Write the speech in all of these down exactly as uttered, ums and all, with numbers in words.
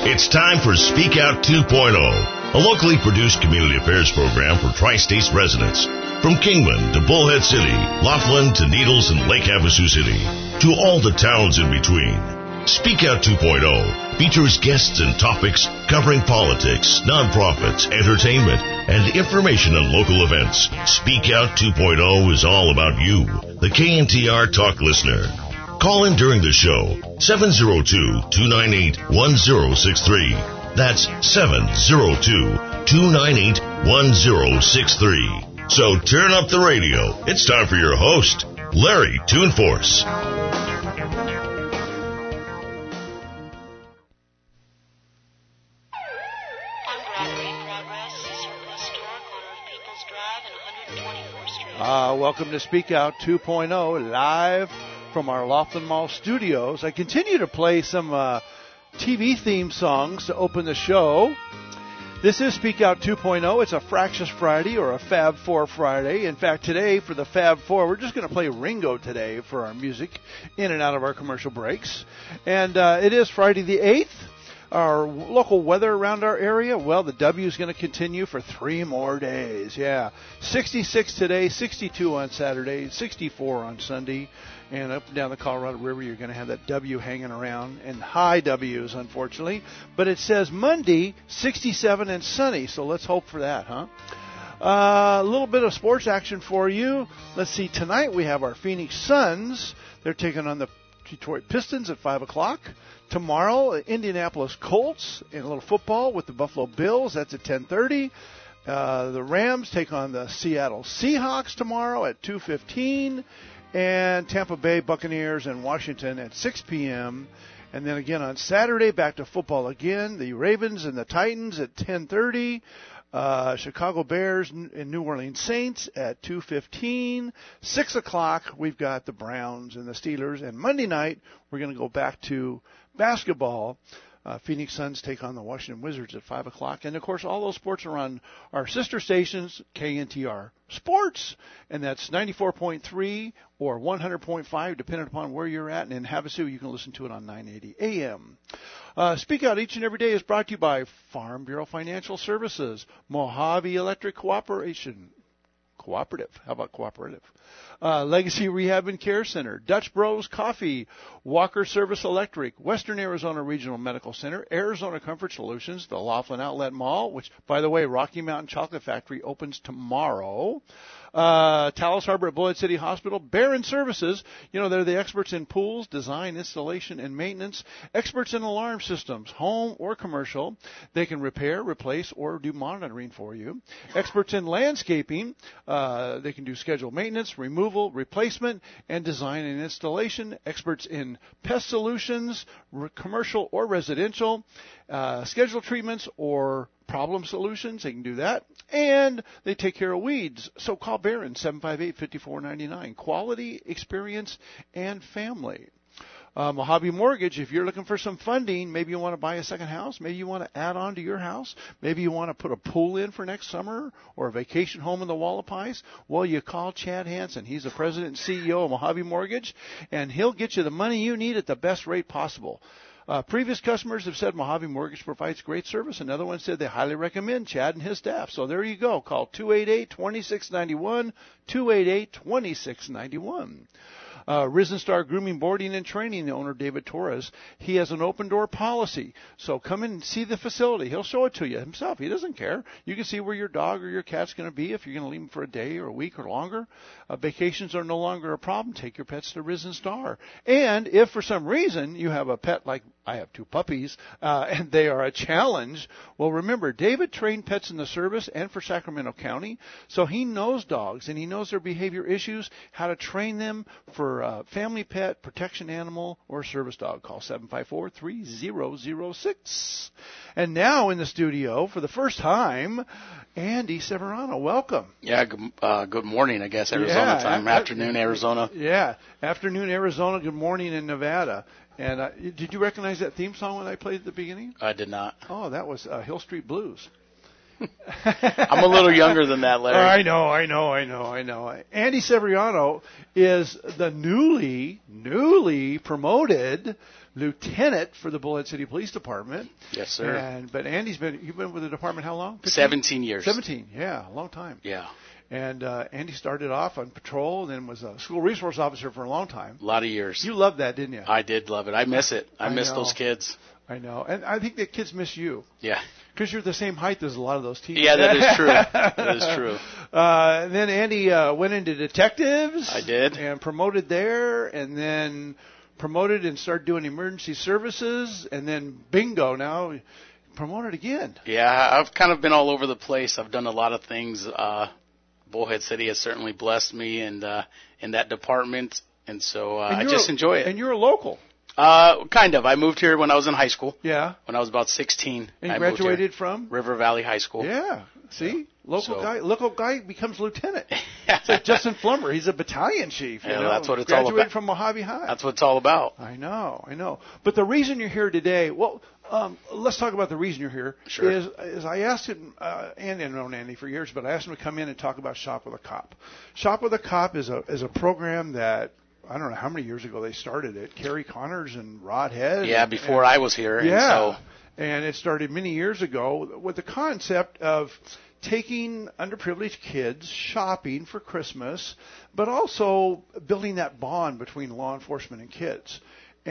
It's time for Speak Out two point oh, a locally produced community affairs program for Tri-States residents. From Kingman to Bullhead City, Laughlin to Needles and Lake Havasu City, to all the towns in between. Speak Out two point oh features guests and topics covering politics, nonprofits, entertainment, and information on local events. Speak Out two point oh is all about you, the K N T R Talk listener. Call in during the show, seven oh two, two nine eight, one oh six three. That's seven oh two, two nine eight, one oh six three. So turn up the radio. It's time for your host, Larry Toonforce. Uh, welcome to Speak Out two point oh, live from our Laughlin Mall studios. I continue to play some uh, T V theme songs to open the show. This is Speak Out two point oh. It's a Fractious Friday or a Fab Four Friday. In fact, today for the Fab Four, we're just going to play Ringo today for our music in and out of our commercial breaks. And uh, it is Friday the eighth. Our local weather around our area, well, the W is going to continue for three more days. Yeah, sixty-six today, sixty-two on Saturday, sixty-four on Sunday. And up and down the Colorado River, you're going to have that W hanging around, and high W's, unfortunately. But it says Monday, sixty-seven and sunny, so let's hope for that, huh? Uh, a little bit of sports action for you. Let's see, tonight we have our Phoenix Suns. They're taking on the Detroit Pistons at five o'clock. Tomorrow, Indianapolis Colts in a little football with the Buffalo Bills. That's at ten thirty. Uh, the Rams take on the Seattle Seahawks tomorrow at two fifteen. And Tampa Bay Buccaneers and Washington at six p.m. And then again on Saturday, back to football again. The Ravens and the Titans at ten thirty. Uh, Chicago Bears and New Orleans Saints at two fifteen. six o'clock, we've got the Browns and the Steelers. And Monday night, we're going to go back to basketball. Uh, Phoenix Suns take on the Washington Wizards at five o'clock. And, of course, all those sports are on our sister stations, K N T R Sports. And that's ninety-four point three or one hundred point five, depending upon where you're at. And in Havasu, you can listen to it on nine eighty A M. Uh, Speak Out each and every day is brought to you by Farm Bureau Financial Services, Mojave Electric Cooperation. Cooperative. How about cooperative? Uh, Legacy Rehab and Care Center, Dutch Bros Coffee, Walker Service Electric, Western Arizona Regional Medical Center, Arizona Comfort Solutions, the Laughlin Outlet Mall, which, by the way, Rocky Mountain Chocolate Factory opens tomorrow. Uh, Taos Harbor at Bullhead City Hospital, Barron Services, you know, they're the experts in pools, design, installation, and maintenance, experts in alarm systems, home or commercial. They can repair, replace, or do monitoring for you. Experts in landscaping, uh, they can do scheduled maintenance, removal, replacement, and design and installation. Experts in pest solutions, re- commercial or residential, uh, scheduled treatments, or problem solutions. They can do that. And they take care of weeds. So call Barron, seven five eight, five four nine nine. Quality, experience, and family. Uh, Mojave Mortgage, if you're looking for some funding, maybe you want to buy a second house, maybe you want to add on to your house, maybe you want to put a pool in for next summer or a vacation home in the Wallapies, well, you call Chad Hansen. He's the president and C E O of Mojave Mortgage, and he'll get you the money you need at the best rate possible. Uh, previous customers have said Mojave Mortgage provides great service. Another one said they highly recommend Chad and his staff. So there you go. Call two eight eight, two six nine one, two eight eight, two six nine one. Uh, Risen Star Grooming, Boarding, and Training, the owner, David Torres, he has an open-door policy. So come in and see the facility. He'll show it to you himself. He doesn't care. You can see where your dog or your cat's going to be if you're going to leave them for a day or a week or longer. Uh, vacations are no longer a problem. Take your pets to Risen Star. And if for some reason you have a pet like I have two puppies, uh, and they are a challenge, well, remember, David trained pets in the service and for Sacramento County, so he knows dogs, and he knows their behavior issues, how to train them for uh, family pet, protection animal, or service dog. Call seven five four, three zero zero six. And now in the studio, for the first time, Andy Severano. Welcome. Yeah, good, uh, good morning, I guess, Arizona yeah, time. uh, afternoon, Arizona. Yeah, afternoon, Arizona. Good morning in Nevada. And uh, did you recognize that theme song when I played at the beginning? I did not. Oh, that was uh, Hill Street Blues. I'm a little younger than that, Larry. I know, I know, I know, I know. Andy Severiano is the newly, newly promoted lieutenant for the Bullhead City Police Department. Yes, sir. And but Andy's been you've been with the department how long? fifteen? Seventeen years. Seventeen, yeah, a long time. Yeah. And uh, Andy started off on patrol, then was a school resource officer for a long time. A lot of years. You loved that, didn't you? I did love it. I miss it. I, I miss know. those kids. I know, and I think that kids miss you. Yeah. Because you're the same height as a lot of those teens. Yeah, that is true. That is true. Uh, and then Andy uh, went into detectives. I did. And promoted there, and then promoted and started doing emergency services, and then bingo, now promoted again. Yeah, I've kind of been all over the place. I've done a lot of things. Uh, Bullhead City has certainly blessed me and uh, in that department, and so uh, and I just a, enjoy it. And you're a local. Uh, kind of. I moved here when I was in high school. Yeah. When I was about sixteen. And you I graduated from? River Valley High School. Yeah. See? Local So- guy local guy becomes lieutenant. It's like Justin Flummer. He's a battalion chief. You Yeah, know? that's what it's all Graduated about. from Mojave High. That's what it's all about. I know, I know. But the reason you're here today, well, um, let's talk about the reason you're here. Sure. Is, is I asked him, uh, Andy, I've known Andy for years, but I asked him to come in and talk about Shop with a Cop. Shop with a Cop is a is a program that, I don't know how many years ago they started it. Kerry Connors and Rod Head. Yeah, and, before and, I was here. Yeah. And so And it started many years ago with the concept of taking underprivileged kids shopping for Christmas, but also building that bond between law enforcement and kids.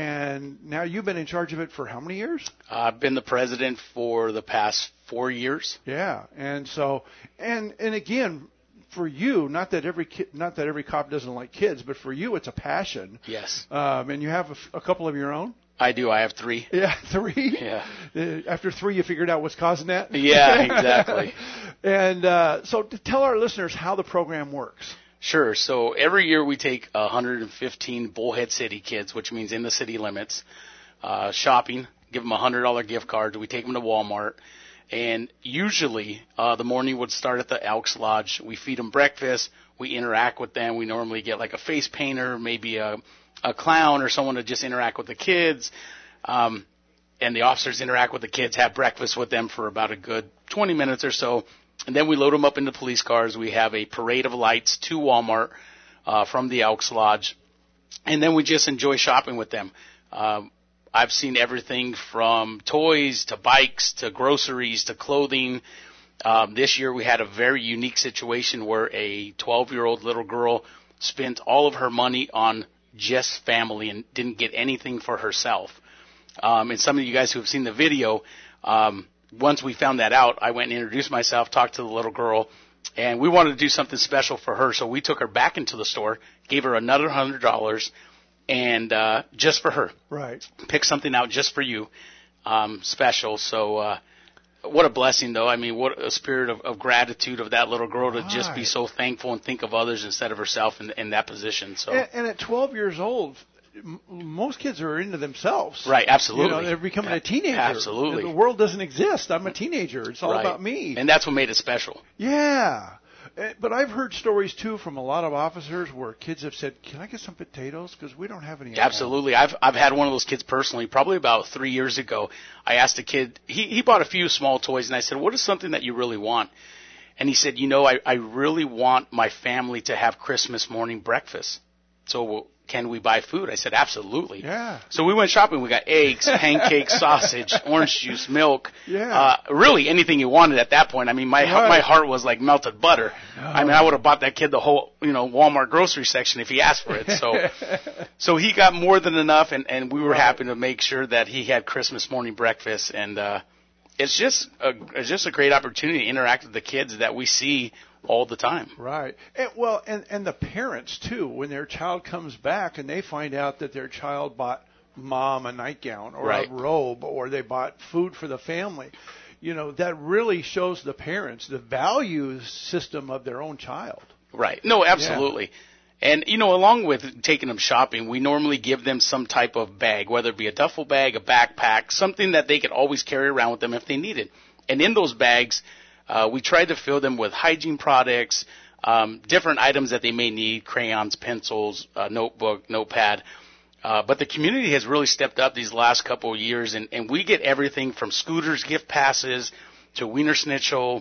And now you've been in charge of it for how many years? I've been the president for the past four years. Yeah, and so and and again, for you, not that every kid, not that every cop doesn't like kids, but for you, it's a passion. Yes. Um, and you have a, f- a couple of your own. I do. I have three. Yeah, three. Yeah. Uh, after three, you figured out what's causing that. Yeah, exactly. And uh, so, to tell our listeners how the program works. Sure. So every year we take one hundred fifteen Bullhead City kids, which means in the city limits, uh, shopping, give them a one hundred dollars gift card. We take them to Walmart. And usually uh, the morning would start at the Elks Lodge. We feed them breakfast. We interact with them. We normally get like a face painter, maybe a, a clown or someone to just interact with the kids. Um, and the officers interact with the kids, have breakfast with them for about a good twenty minutes or so. And then we load them up into police cars. We have a parade of lights to Walmart uh, from the Elks Lodge. And then we just enjoy shopping with them. Um, I've seen everything from toys to bikes to groceries to clothing. Um, this year we had a very unique situation where a twelve-year-old little girl spent all of her money on just family and didn't get anything for herself. Um, and some of you guys who have seen the video, um, once we found that out, I went and introduced myself, talked to the little girl, and we wanted to do something special for her. So we took her back into the store, gave her another one hundred dollars, and uh, just for her. Right. Pick something out just for you, um, special. So uh, what a blessing, though. I mean, what a spirit of, of gratitude of that little girl to Right. just be so thankful and think of others instead of herself in, in that position. So And, and at twelve years old, m- most kids are into themselves. Right, absolutely. You know, they're becoming a teenager. Absolutely. The world doesn't exist. I'm a teenager. It's all Right. about me. And that's what made it special. Yeah. Uh, But I've heard stories, too, from a lot of officers where kids have said, can I get some potatoes? Because we don't have any. at home." Absolutely. I've I've had one of those kids personally, probably about three years ago. I asked a kid, he, he bought a few small toys, and I said, what is something that you really want? And he said, you know, I, I really want my family to have Christmas morning breakfast. So can we buy food? I said, absolutely. Yeah. So we went shopping. We got eggs, pancakes, sausage, orange juice, milk. Yeah. Uh, really anything you wanted at that point. I mean, my Right. my heart was like melted butter. I mean, I would have bought that kid the whole, you know, Walmart grocery section if he asked for it. So, so he got more than enough, and, and we were Right. happy to make sure that he had Christmas morning breakfast. And uh, it's just a, it's just a great opportunity to interact with the kids that we see all the time. Right. And, well, and, and the parents, too, when their child comes back and they find out that their child bought mom a nightgown or Right. a robe or they bought food for the family, you know, that really shows the parents the value system of their own child. Right. No, absolutely. And, you know, along with taking them shopping, we normally give them some type of bag, whether it be a duffel bag, a backpack, something that they could always carry around with them if they need it. And in those bags, uh, we try to fill them with hygiene products, um, different items that they may need, crayons, pencils, uh, notebook, notepad. Uh, but the community has really stepped up these last couple of years, and, and we get everything from scooters, gift passes, to Wiener Schnitzel,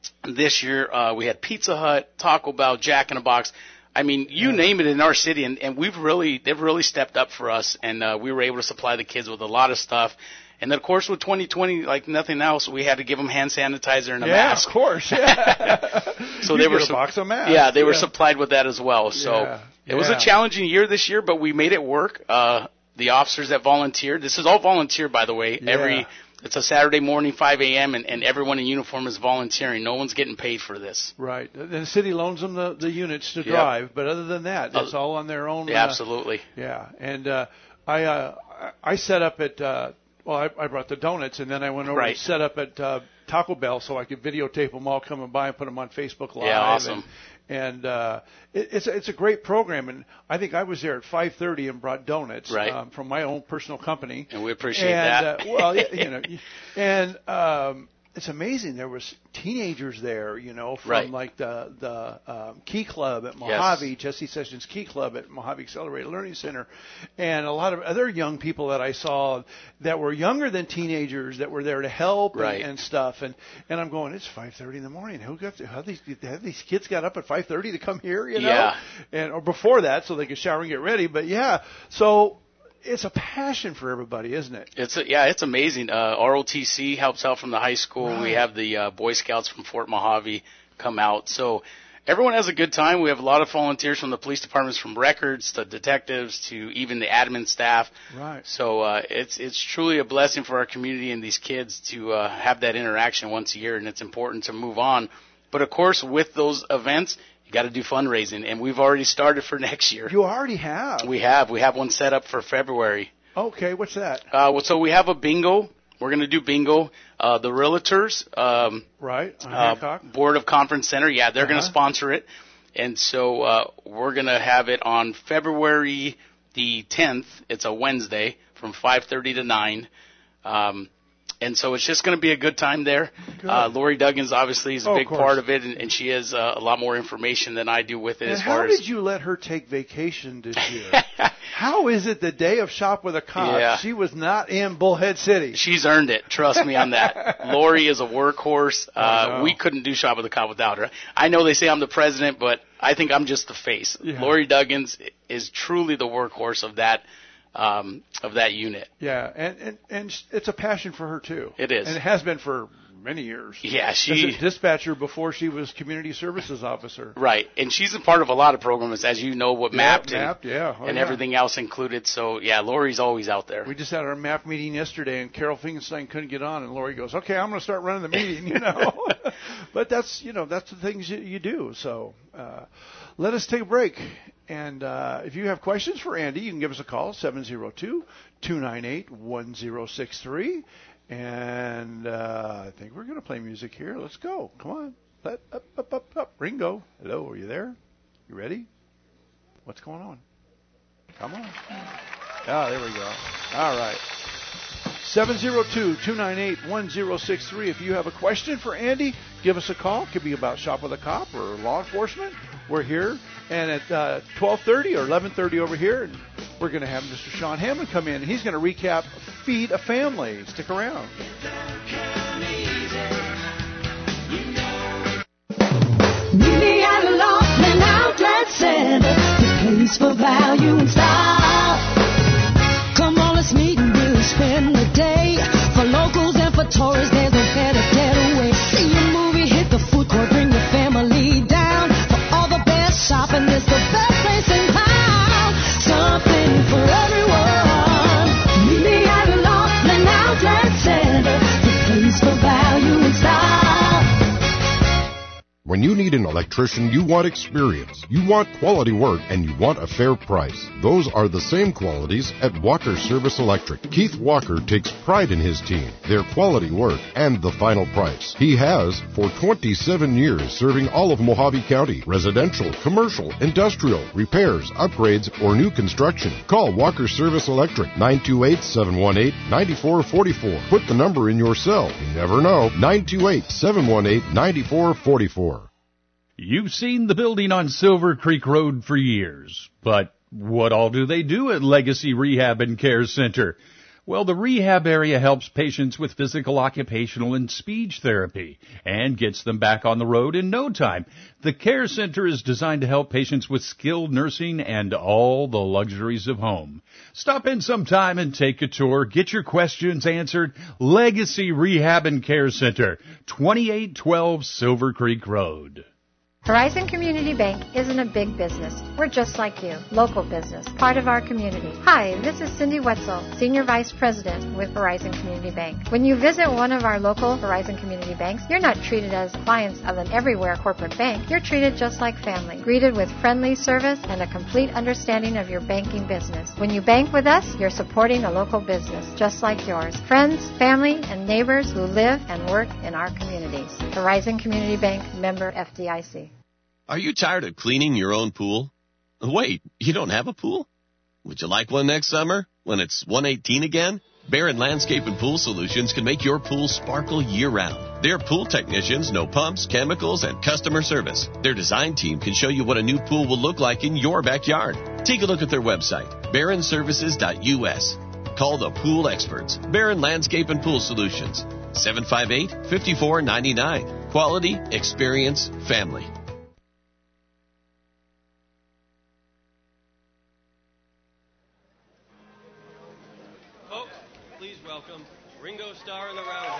This year, uh, we had Pizza Hut, Taco Bell, Jack in the Box. I mean, you yeah. name it in our city, and, and we've really, they've really stepped up for us, and uh, we were able to supply the kids with a lot of stuff. And then, of course, with twenty twenty, like nothing else, we had to give them hand sanitizer and a yeah, mask. Yeah, of course. Yeah. so you they were a box of masks. Yeah, they yeah. were supplied with that as well. So yeah. it was yeah. a challenging year this year, but we made it work. Uh, the officers that volunteered, this is all volunteer, by the way. Yeah. Every It's a Saturday morning, five a.m., and, and everyone in uniform is volunteering. No one's getting paid for this. Right. The city loans them the, the units to yep. drive, but other than that, it's uh, all on their own. Yeah, uh, absolutely. Yeah. And uh, I uh, I set up at, uh, well, I, I brought the donuts, and then I went over right. and set up at uh, Taco Bell so I could videotape them all coming by and put them on Facebook Live. Yeah, awesome. And, and uh, it, it's, a, it's a great program, and I think I was there at five thirty and brought donuts right. um, from my own personal company. And we appreciate and, that. uh, well, you know, and um, it's amazing. There was teenagers there, you know, from right. like the the um, Key Club at Mojave, yes. Jesse Sessions Key Club at Mojave Accelerated Learning Center, and a lot of other young people that I saw that were younger than teenagers that were there to help right. and, and stuff. And and I'm going, it's five thirty in the morning. Who got to, how these have these kids got up at five thirty to come here, you know? Yeah. And or before that, so they could shower and get ready. But yeah, so. It's a passion for everybody, isn't it? It's a, yeah, it's amazing. Uh, R O T C helps out from the high school. Right. We have the uh, Boy Scouts from Fort Mojave come out. So everyone has a good time. We have a lot of volunteers from the police departments, from records to detectives to even the admin staff. Right. So uh, it's it's truly a blessing for our community and these kids to uh, have that interaction once a year, and it's important to move on. But of course, with those events, you got to do fundraising, and we've already started for next year. You already have. We have. We have one set up for February. Okay, what's that? Uh, well, so we have a bingo. We're going to do bingo. Uh, the Realtors, um, right, uh, Board of Conference Center, yeah, they're uh-huh. going to sponsor it, and so uh, we're going to have it on February the tenth. It's a Wednesday from five thirty to nine. Um, And so it's just going to be a good time there. Uh, Lori Duggins obviously is a oh, big part of it, and, and she has uh, a lot more information than I do with it. And as how far did as you let her take vacation this year? How is it the day of Shop with a Cop, yeah. she was not in Bullhead City? She's earned it. Trust me on that. Lori is a workhorse. Uh, we couldn't do Shop with a Cop without her. I know they say I'm the president, but I think I'm just the face. Yeah. Lori Duggins is truly the workhorse of that Um, of that unit. Yeah, and, and and it's a passion for her too. It is, and it has been for many years. Yeah, she as a dispatcher before she was community services officer. Right, and she's a part of a lot of programs, as you know, what yeah, Mapped and, Mapped, yeah. oh, and yeah. everything else included. So yeah, Lori's always out there. We just had our MAP meeting yesterday, and Carol Fingenstein couldn't get on, and Lori goes, "Okay, I'm going to start running the meeting," you know. But that's you know that's the things you, you do. So uh, let us take a break. And uh, if you have questions for Andy, you can give us a call, seven oh two, two nine eight, one oh six three. And uh, I think we're going to play music here. Let's go. Come on. Let, up, up, up, up. Ringo. Hello, are you there? You ready? What's going on? Come on. Ah, there we go. All right. seven oh two, two nine eight, one oh six three. If you have a question for Andy, give us a call. It could be about Shop with a Cop or law enforcement. We're here. And at uh, twelve thirty or eleven thirty over here, we're going to have Mister Sean Hammond come in. And he's going to recap Feed a Family. Stick around. Meet me at a Laughlin Outlet Center, the place for value and style. Come on, let's meet and we'll spend the day. For locals and for tourists, there's no better getaway. See a movie, hit the food court, bring your family down. For all the best shopping, it's the best place in town. Something for everyone. Meet me at a Laughlin Outlet Center, the place for value and style. When you need an electrician, you want experience, you want quality work, and you want a fair price. Those are the same qualities at Walker Service Electric. Keith Walker takes pride in his team, their quality work, and the final price. He has for twenty-seven years, serving all of Mojave County, residential, commercial, industrial, repairs, upgrades, or new construction. Call Walker Service Electric, nine two eight, seven one eight, nine four four four. Put the number in your cell. You never know. nine two eight, seven one eight, nine four four four. You've seen the building on Silver Creek Road for years, but what all do they do at Legacy Rehab and Care Center? Well, the rehab area helps patients with physical, occupational, and speech therapy and gets them back on the road in no time. The Care Center is designed to help patients with skilled nursing and all the luxuries of home. Stop in sometime and take a tour. Get your questions answered. Legacy Rehab and Care Center, twenty-eight twelve Silver Creek Road. Horizon Community Bank isn't a big business. We're just like you, local business, part of our community. Hi, this is Cindy Wetzel, Senior Vice President with Horizon Community Bank. When you visit one of our local Horizon Community Banks, you're not treated as clients of an everywhere corporate bank. You're treated just like family, greeted with friendly service and a complete understanding of your banking business. When you bank with us, you're supporting a local business just like yours. Friends, family, and neighbors who live and work in our communities. Horizon Community Bank, member F D I C. Are you tired of cleaning your own pool? Wait, you don't have a pool? Would you like one next summer when it's one eighteen again? Barron Landscape and Pool Solutions can make your pool sparkle year-round. Their pool technicians know pumps, chemicals, and customer service. Their design team can show you what a new pool will look like in your backyard. Take a look at their website, barron services dot U S. Call the pool experts, Barron Landscape and Pool Solutions, seven five eight, five four nine nine. Quality, experience, family. Welcome, Ringo Starr and the Roundheads.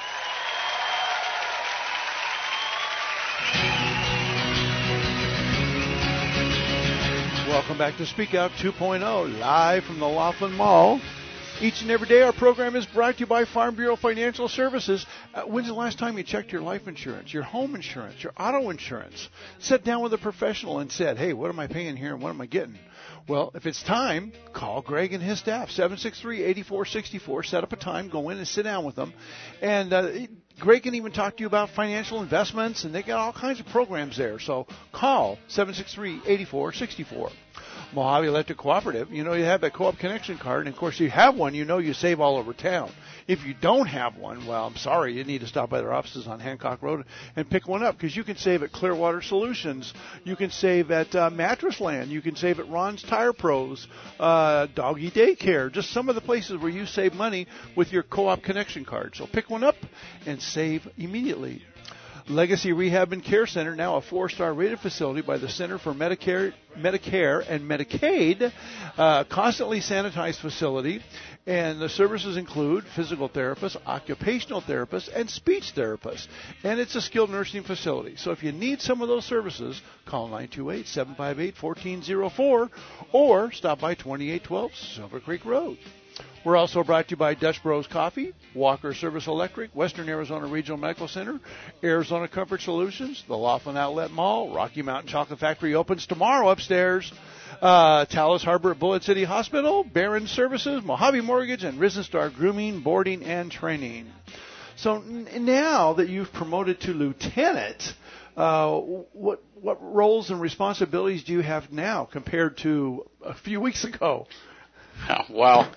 Welcome back to Speak Out two point oh, live from the Laughlin Mall. Each and every day, our program is brought to you by Farm Bureau Financial Services. Uh, when's the last time you checked your life insurance, your home insurance, your auto insurance? Sat down with a professional and said, hey, what am I paying here and what am I getting? Well, if it's time, call Greg and his staff, seven six three, eight four six four. Set up a time, go in and sit down with them. And uh, Greg can even talk to you about financial investments, and they got all kinds of programs there. So call seven six three, eight four six four. Mojave Electric Cooperative, you know, you have that Co-op Connection card, and of course, if you have one, you know you save all over town. If you don't have one, well, I'm sorry, you need to stop by their offices on Hancock Road and pick one up, because you can save at Clearwater Solutions, you can save at uh, Mattress Land, you can save at Ron's Tire Pros, uh, Doggy Daycare, just some of the places where you save money with your Co-op Connection card. So pick one up and save immediately. Legacy Rehab and Care Center, now a four-star rated facility by the Center for Medicare, Medicare and Medicaid, uh, constantly sanitized facility, and the services include physical therapists, occupational therapists, and speech therapists. And it's a skilled nursing facility. So if you need some of those services, call nine two eight, seven five eight, one four zero four or stop by twenty-eight twelve Silver Creek Road. We're also brought to you by Dutch Bros Coffee, Walker Service Electric, Western Arizona Regional Medical Center, Arizona Comfort Solutions, the Laughlin Outlet Mall, Rocky Mountain Chocolate Factory opens tomorrow upstairs, uh, Talos Harbor at Bullet City Hospital, Barron Services, Mojave Mortgage, and Risen Star Grooming, Boarding, and Training. So n- now that you've promoted to lieutenant, uh, what what roles and responsibilities do you have now compared to a few weeks ago? Oh, well,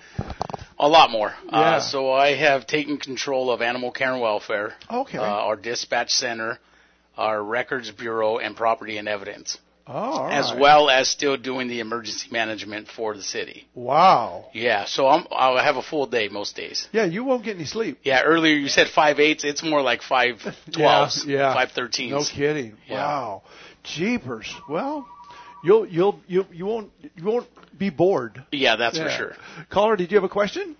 a lot more. Yeah. Uh, so I have taken control of animal care and welfare, okay. uh, our dispatch center, our records bureau, and property and evidence, oh, all as right. well as still doing the emergency management for the city. Wow. Yeah, so I'm, I'll have a full day most days. Yeah, you won't get any sleep. Yeah, earlier you said five eights. It's more like five twelves, yeah, yeah. five thirteens. No kidding. Yeah. Wow. Jeepers. Well, you'll you'll you you won't you won't be bored. Yeah, that's yeah. for sure. Caller, did you have a question?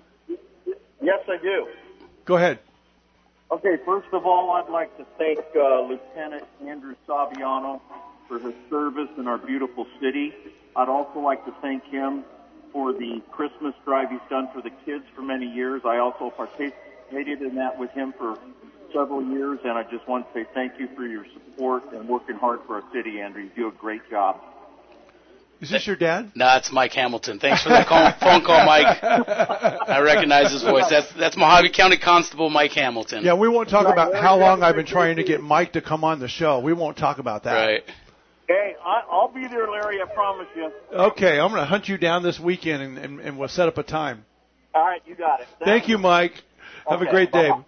Yes, I do. Go ahead. Okay, first of all, I'd like to thank uh, Lieutenant Andrew Saviano for his service in our beautiful city. I'd also like to thank him for the Christmas drive he's done for the kids for many years. I also participated in that with him for several years, and I just want to say thank you for your support and working hard for our city, Andrew. You do a great job. Is this your dad? No, it's Mike Hamilton. Thanks for that call, phone call, Mike. I recognize his voice. That's that's Mojave County Constable Mike Hamilton. Yeah, we won't talk about how long I've been trying to get Mike to come on the show. We won't talk about that. Right. Hey, I, I'll be there, Larry, I promise you. Okay, I'm going to hunt you down this weekend, and, and, and we'll set up a time. All right, you got it. Thank, Thank you, Mike. Have okay, a great day. bye-bye.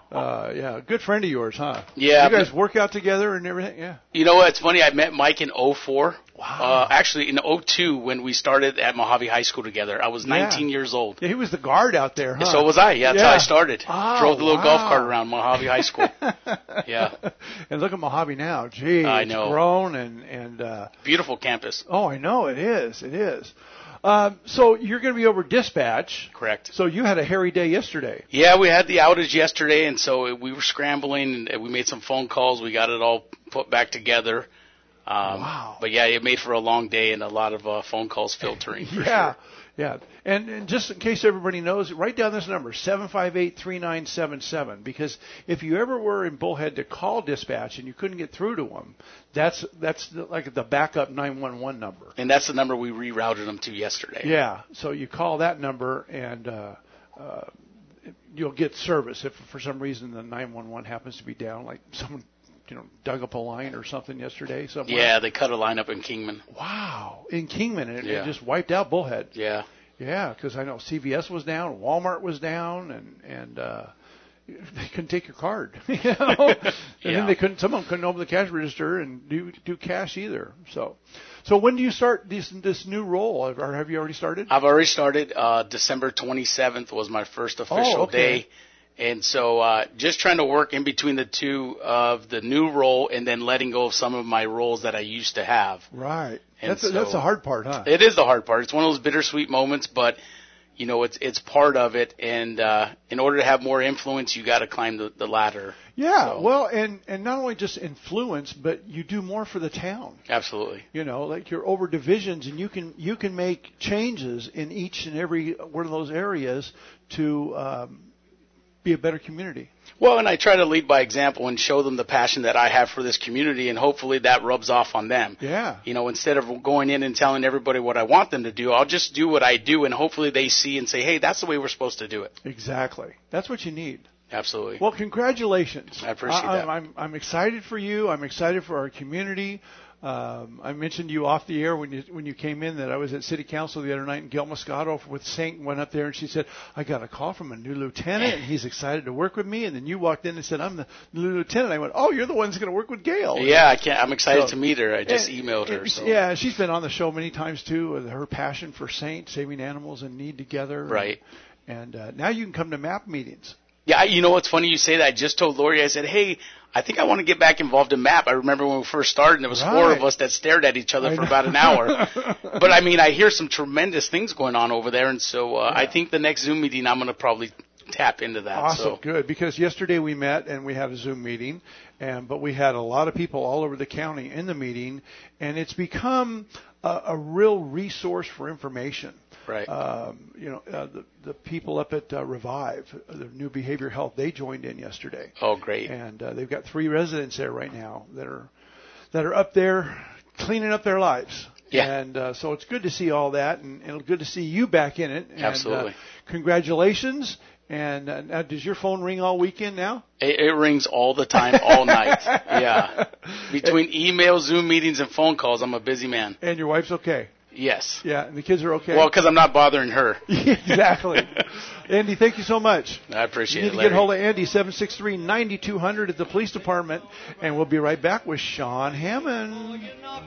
Uh, yeah, good friend of yours, huh? Yeah. You guys work out together and everything? Yeah. You know what? It's funny. I met Mike in oh four. Wow. Uh, actually, in oh two, when we started at Mojave High School together, I was nineteen yeah. years old. Yeah, he was the guard out there, huh? So was I. Yeah, that's yeah. how I started. Oh, Drove the little wow. golf cart around Mojave High School. Yeah. And look at Mojave now. Gee, I it's know. grown and and. Uh, Beautiful campus. Oh, I know it is. It is. Um, so you're going to be over dispatch. Correct. So you had a hairy day yesterday. Yeah, we had the outage yesterday, and so we were scrambling, and we made some phone calls. We got it all put back together. Um, wow. But, yeah, it made for a long day and a lot of uh, phone calls filtering. For yeah. Sure. Yeah. And, and just in case everybody knows, write down this number, seven five eight, three nine seven seven, because if you ever were in Bullhead to call dispatch and you couldn't get through to them, that's that's the, like the backup nine one one number. And that's the number we rerouted them to yesterday. Yeah. So you call that number and uh, uh, you'll get service. If for some reason the nine one one happens to be down, like someone you know, dug up a line or something yesterday somewhere? Yeah, they cut a line up in Kingman. Wow, in Kingman, and it, yeah. it just wiped out Bullhead. Yeah. Yeah, because I know C V S was down, Walmart was down, and and uh, they couldn't take your card. you know, and yeah. then they couldn't. Some of them couldn't open the cash register and do do cash either. So, so when do you start this this new role, or have you already started? I've already started. Uh, December twenty-seventh was my first official oh, okay. day. And so uh, just trying to work in between the two of the new role and then letting go of some of my roles that I used to have. Right. And that's so, a, that's the hard part, huh? It is the hard part. It's one of those bittersweet moments, but, you know, it's it's part of it. And uh, in order to have more influence, you got to climb the, the ladder. Yeah, so. well, and, and not only just influence, but you do more for the town. Absolutely. You know, like you're over divisions, and you can you can make changes in each and every one of those areas to um, be a better community. Well, and I try to lead by example and show them the passion that I have for this community, and hopefully that rubs off on them. Yeah. You know, instead of going in and telling everybody what I want them to do, I'll just do what I do, and hopefully they see and say, hey, that's the way we're supposed to do it. Exactly. That's what you need. Absolutely. Well, congratulations. I appreciate I, that. I'm, I'm excited for you. I'm excited for our community. Um, I mentioned to you off the air when you when you came in that I was at City Council the other night, and Gail Moscato with Saint went up there, and she said, I got a call from a new lieutenant, and he's excited to work with me. And then you walked in and said, I'm the new lieutenant. I went, oh, you're the one who's going to work with Gail. Yeah, I can't, I'm excited so, to meet her. I just and, emailed her. And, so. Yeah, she's been on the show many times, too, with her passion for Saint, saving animals in need together. Right. And, and uh, now you can come to M A P meetings. Yeah, you know what's funny you say that. I just told Lori, I said, hey, I think I want to get back involved in M A P. I remember when we first started, and there was right. four of us that stared at each other I for know. about an hour. But, I mean, I hear some tremendous things going on over there, and so uh, yeah. I think the next Zoom meeting I'm going to probably tap into that. Awesome, so. Good, because yesterday we met and we had a Zoom meeting, and but we had a lot of people all over the county in the meeting, and it's become a, a real resource for information. Right. Um, you know, uh, the the people up at uh, Revive, uh, the new behavior health, they joined in yesterday. Oh, great! And uh, they've got three residents there right now that are that are up there cleaning up their lives. Yeah. And uh, so it's good to see all that, and, and good to see you back in it. And, Absolutely. Uh, congratulations. And uh, now, does your phone ring all weekend now? It, it rings all the time, all night. Yeah. Between emails, Zoom meetings, and phone calls, I'm a busy man. And your wife's okay? Yes. Yeah, and the kids are okay? Well, because I'm not bothering her. Exactly. Andy, thank you so much. I appreciate it, You need to Larry. get hold of Andy, seven six three, nine two hundred at the police department, and we'll be right back with Sean Hammond.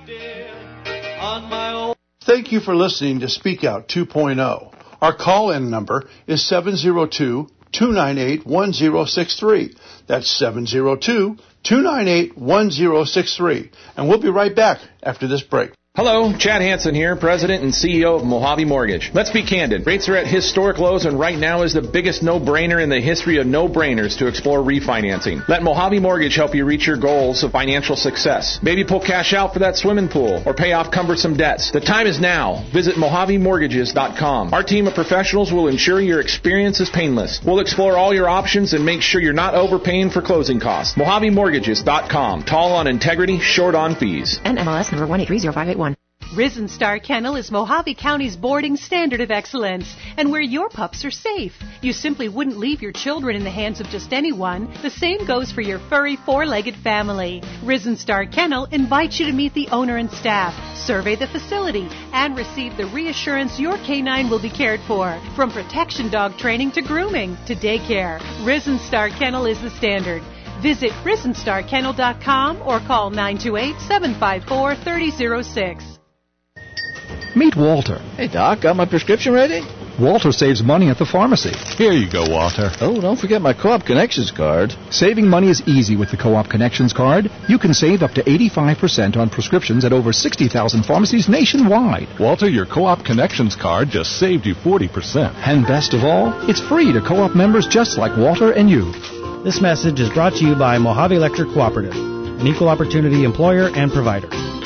Thank you for listening to Speak Out two point oh. Our call-in number is seven zero two, two nine eight, one zero six three. That's seven zero two, two nine eight, one zero six three. And we'll be right back after this break. Hello, Chad Hansen here, President and C E O of Mojave Mortgage. Let's be candid. Rates are at historic lows, and right now is the biggest no-brainer in the history of no-brainers to explore refinancing. Let Mojave Mortgage help you reach your goals of financial success. Maybe pull cash out for that swimming pool or pay off cumbersome debts. The time is now. Visit Mojave Mortgages dot com. Our team of professionals will ensure your experience is painless. We'll explore all your options and make sure you're not overpaying for closing costs. Mojave Mortgages dot com. Tall on integrity, short on fees. N M L S number one eight three zero five eight one. Risen Star Kennel is Mojave County's boarding standard of excellence, and where your pups are safe. You simply wouldn't leave your children in the hands of just anyone. The same goes for your furry four-legged family. Risen Star Kennel invites you to meet the owner and staff, survey the facility, and receive the reassurance your canine will be cared for. From protection dog training to grooming to daycare, Risen Star Kennel is the standard. Visit risen star kennel dot com or call nine two eight, seven five four, three zero zero six. Meet Walter. Hey, Doc, got my prescription ready? Walter saves money at the pharmacy. Here you go, Walter. Oh, don't forget my Co-op Connections card. Saving money is easy with the Co-op Connections card. You can save up to eighty-five percent on prescriptions at over sixty thousand pharmacies nationwide. Walter, your Co-op Connections card just saved you forty percent. And best of all, it's free to Co-op members just like Walter and you. This message is brought to you by Mojave Electric Cooperative, an equal opportunity employer and provider.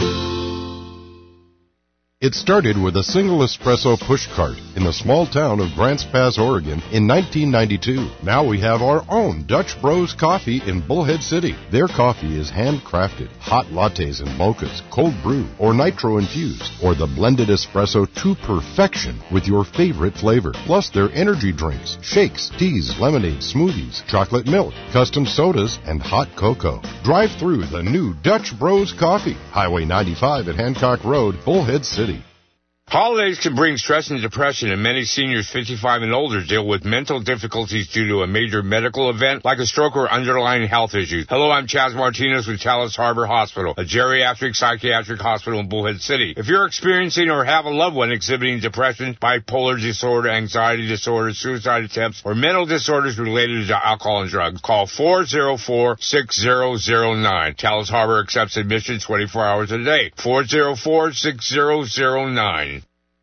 It started with a single espresso push cart in the small town of Grants Pass, Oregon in nineteen ninety-two. Now we have our own Dutch Bros Coffee in Bullhead City. Their coffee is handcrafted, hot lattes and mochas, cold brew, or nitro infused, or the blended espresso to perfection with your favorite flavor. Plus their energy drinks, shakes, teas, lemonades, smoothies, chocolate milk, custom sodas, and hot cocoa. Drive through the new Dutch Bros Coffee, Highway ninety-five at Hancock Road, Bullhead City. Holidays can bring stress and depression, and many seniors fifty-five and older deal with mental difficulties due to a major medical event like a stroke or underlying health issues. Hello, I'm Chaz Martinez with Talis Harbor Hospital, a geriatric psychiatric hospital in Bullhead City. If you're experiencing or have a loved one exhibiting depression, bipolar disorder, anxiety disorder, suicide attempts, or mental disorders related to alcohol and drugs, call four oh four, six oh oh nine. Talis Harbor accepts admission twenty-four hours a day. four oh four, six oh oh nine.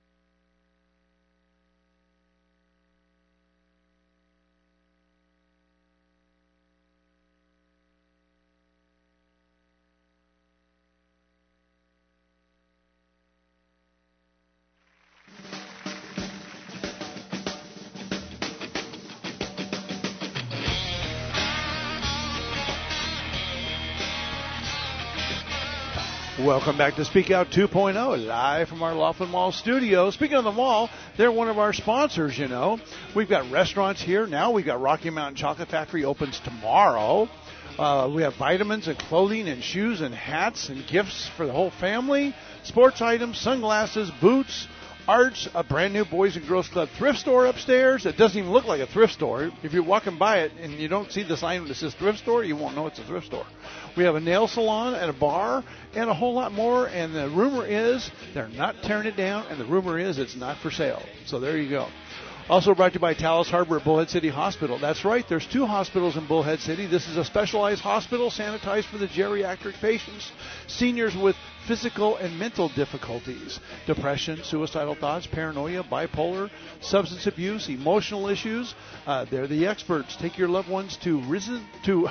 Welcome back to Speak Out two point oh, live from our Laughlin Mall studio. Speaking of the mall, they're one of our sponsors, you know. We've got restaurants here now. We've got Rocky Mountain Chocolate Factory opens tomorrow. Uh, we have vitamins and clothing and shoes and hats and gifts for the whole family, sports items, sunglasses, boots, arts, a brand new Boys and Girls Club thrift store upstairs. It doesn't even look like a thrift store. If you're walking by it and you don't see the sign that says thrift store, you won't know it's a thrift store. We have a nail salon and a bar and a whole lot more, and the rumor is they're not tearing it down, and the rumor is it's not for sale. So there you go. Also brought to you by Talis Harbor at Bullhead City Hospital. That's right, there's two hospitals in Bullhead City. This is a specialized hospital sanitized for the geriatric patients, seniors with physical and mental difficulties, depression, suicidal thoughts, paranoia, bipolar, substance abuse, emotional issues. Uh, they're the experts. Take your loved ones to Risen to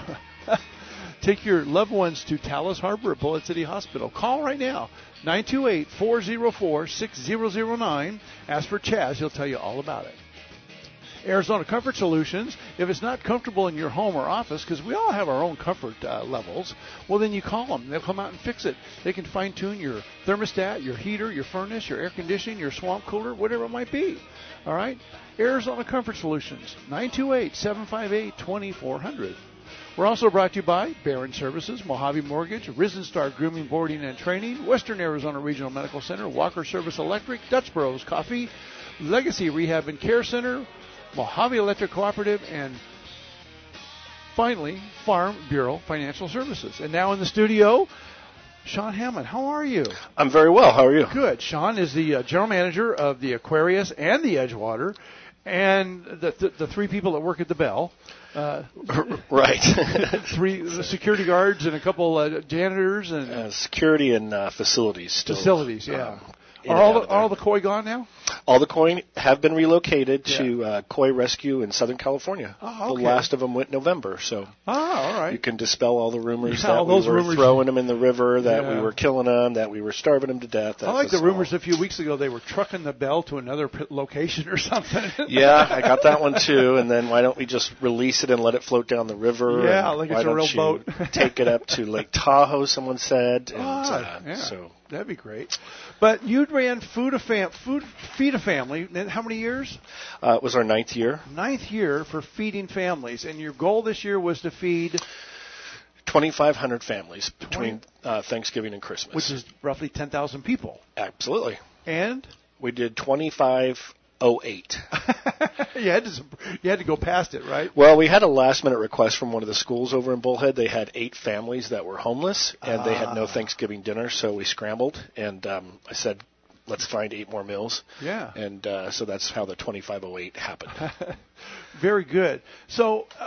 take your loved ones to Talis Harbor at Bullhead City Hospital. Call right now, nine two eight, four oh four, six oh oh nine. Ask for Chaz. He'll tell you all about it. Arizona Comfort Solutions. If it's not comfortable in your home or office, because we all have our own comfort uh, levels, well, then you call them. They'll come out and fix it. They can fine-tune your thermostat, your heater, your furnace, your air conditioning, your swamp cooler, whatever it might be. All right? Arizona Comfort Solutions, nine two eight, seven five eight, two four zero zero. We're also brought to you by Barron Services, Mojave Mortgage, Risen Star Grooming, Boarding, and Training, Western Arizona Regional Medical Center, Walker Service Electric, Dutch Bros Coffee, Legacy Rehab and Care Center, Mojave Electric Cooperative, and finally, Farm Bureau Financial Services. And now in the studio, Sean Hammond. How are you? I'm very well. How are you? Good. Sean is the uh, general manager of the Aquarius and the Edgewater, and the, the, the three people that work at the Bell. Uh, right. Three security guards and a couple uh, janitors and uh, security and uh, facilities. Still, facilities, yeah. Um, are all the, are all the koi gone now? All the koi have been relocated Yeah. to uh, Koi Rescue in Southern California. Oh, okay. The last of them went November, so Oh, all right. you can dispel all the rumors Yeah, that all we those were rumors. throwing them in the river, that Yeah. we were killing them, that we were starving them to death. That I like was the all- rumors a few weeks ago they were trucking the bell to another p- location or something. Yeah, I got that one too. And then why don't we just release it and let it float down the river? Yeah, and like why it's a don't real you boat. take it up to Lake Tahoe? Someone said. And, Ah, uh, yeah. So That'd be great. But you ran Food a Fam- Food Feed a Family. How many years? uh, it was our ninth year. Ninth year for feeding families, and your goal this year was to feed, twenty-five hundred families between uh, Thanksgiving and Christmas. which is roughly ten thousand people. Absolutely. And We did twenty-five oh eight. you had to you had to go past it, right? Well, we had a last-minute request from one of the schools over in Bullhead. They had eight families that were homeless, and they had no Ah. Thanksgiving dinner, so we scrambled. And um, I said, let's find eight more meals. Yeah. And uh, so that's how the twenty-five oh eight happened. Very good. So. Uh,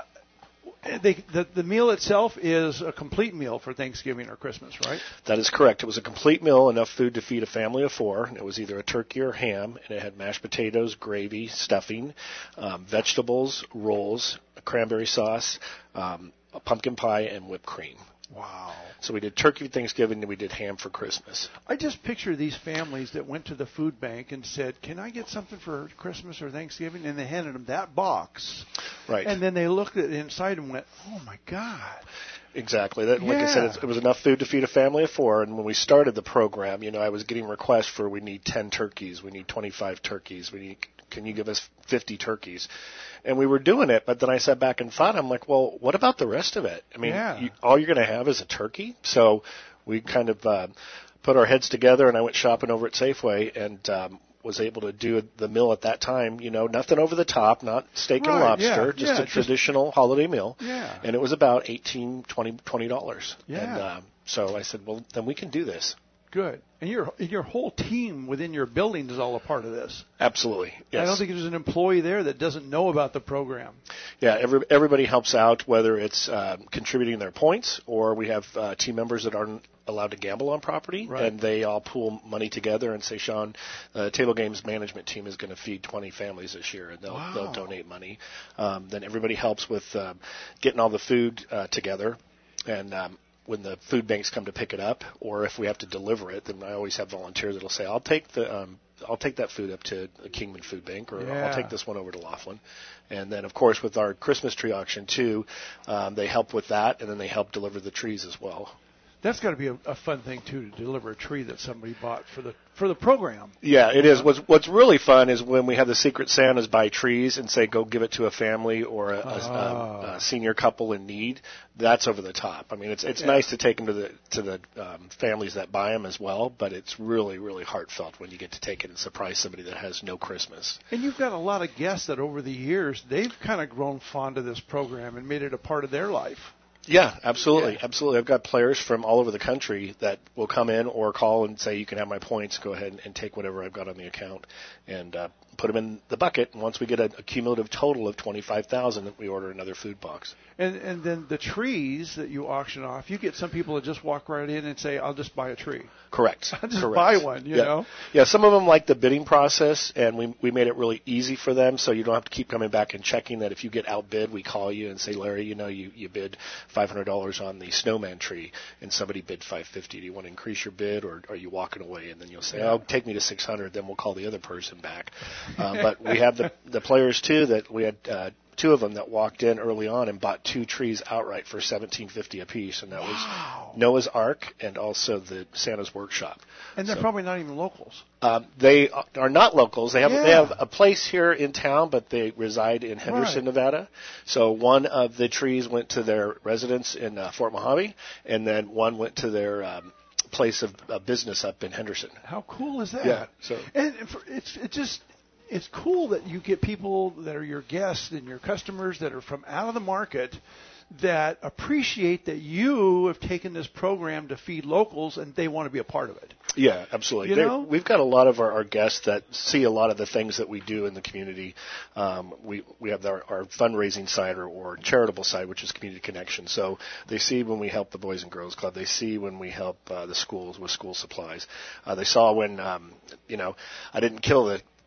They, the, the meal itself is a complete meal for Thanksgiving or Christmas, right? That is correct. It was a complete meal, enough food to feed a family of four. It was either a turkey or ham, and it had mashed potatoes, gravy, stuffing, um, vegetables, rolls, a cranberry sauce, um, a pumpkin pie, and whipped cream. Wow. So we did turkey for Thanksgiving, and we did ham for Christmas. I just picture these families that went to the food bank and said, can I get something for Christmas or Thanksgiving? And they handed them that box. Right. And then they looked at it inside and went, oh, my God. Exactly. That, like I said, Yeah. it's, it was enough food to feed a family of four. And when we started the program, you know, I was getting requests for we need ten turkeys, we need twenty-five turkeys, we need, can you give us fifty turkeys? And we were doing it, but then I sat back and thought, I'm like, well, what about the rest of it? I mean, Yeah. you, all you're going to have is a turkey. So we kind of uh, put our heads together, and I went shopping over at Safeway and um, was able to do the meal at that time. You know, nothing over the top, not steak and Right, lobster, yeah, just yeah, a just- traditional holiday meal. Yeah. And it was about eighteen, twenty, twenty dollars. Yeah. And uh, so I said, well, then we can do this. Good. And your your whole team within your building is all a part of this. Absolutely. Yes. I don't think there's an employee there that doesn't know about the program. Yeah, every, everybody helps out, whether it's uh, contributing their points or we have uh, team members that aren't allowed to gamble on property, Right. and they all pool money together and say, Sean, the table games management team is going to feed twenty families this year, and they'll, Wow. they'll donate money. Um, then everybody helps with um, getting all the food uh, together, and um, when the food banks come to pick it up, or if we have to deliver it, then I always have volunteers that'll say, I'll take the um, I'll take that food up to the Kingman Food Bank, or Yeah. I'll take this one over to Laughlin. And then, of course, with our Christmas tree auction, too, um, they help with that, and then they help deliver the trees as well. That's got to be a, a fun thing, too, to deliver a tree that somebody bought for the for the program. Yeah, it is. What's, what's really fun is when we have the Secret Santas buy trees and say, go give it to a family or a, a, a, a senior couple in need. That's over the top. I mean, it's it's Yeah. nice to take them to the to the um, families that buy them as well, but it's really, really heartfelt when you get to take it and surprise somebody that has no Christmas. And you've got a lot of guests that over the years, they've kind of grown fond of this program and made it a part of their life. Yeah, absolutely, Yeah. absolutely. I've got players from all over the country that will come in or call and say, you can have my points, go ahead and, and take whatever I've got on the account and uh, put them in the bucket. And once we get a, a cumulative total of twenty-five thousand, we order another food box. And and then the trees that you auction off, you get some people that just walk right in and say, I'll just buy a tree. Correct. I'll just Correct. buy one, you yeah. know? Yeah, some of them like the bidding process, and we we made it really easy for them, so you don't have to keep coming back and checking that. If you get outbid, we call you and say, Larry, you know, you, you bid five hundred dollars on the snowman tree, and somebody bid five hundred fifty dollars. Do you want to increase your bid, or are you walking away? And then you'll say, oh, take me to six hundred dollars, then we'll call the other person back. Uh, but we have the, the players, too, that we had uh, two of them that walked in early on and bought two trees outright for seventeen fifty apiece, and that Wow. was Noah's Ark and also the Santa's Workshop. And they're So- probably not even locals. Um, they are not locals. They have Yeah. they have a place here in town, but they reside in Henderson, Right. Nevada. So one of the trees went to their residence in uh, Fort Mojave, and then one went to their um, place of uh, business up in Henderson. How cool is that? Yeah, so- and for, it's it just it's cool that you get people that are your guests and your customers that are from out of the market that appreciate that you have taken this program to feed locals and they want to be a part of it. Yeah, absolutely. You There- know? We've got a lot of our, our guests that see a lot of the things that we do in the community. Um, we we have our, our fundraising side or, or charitable side, which is Community Connection. So they see when we help the Boys and Girls Club. They see when we help uh, the schools with school supplies. Uh, they saw when, um, you know, I didn't kill the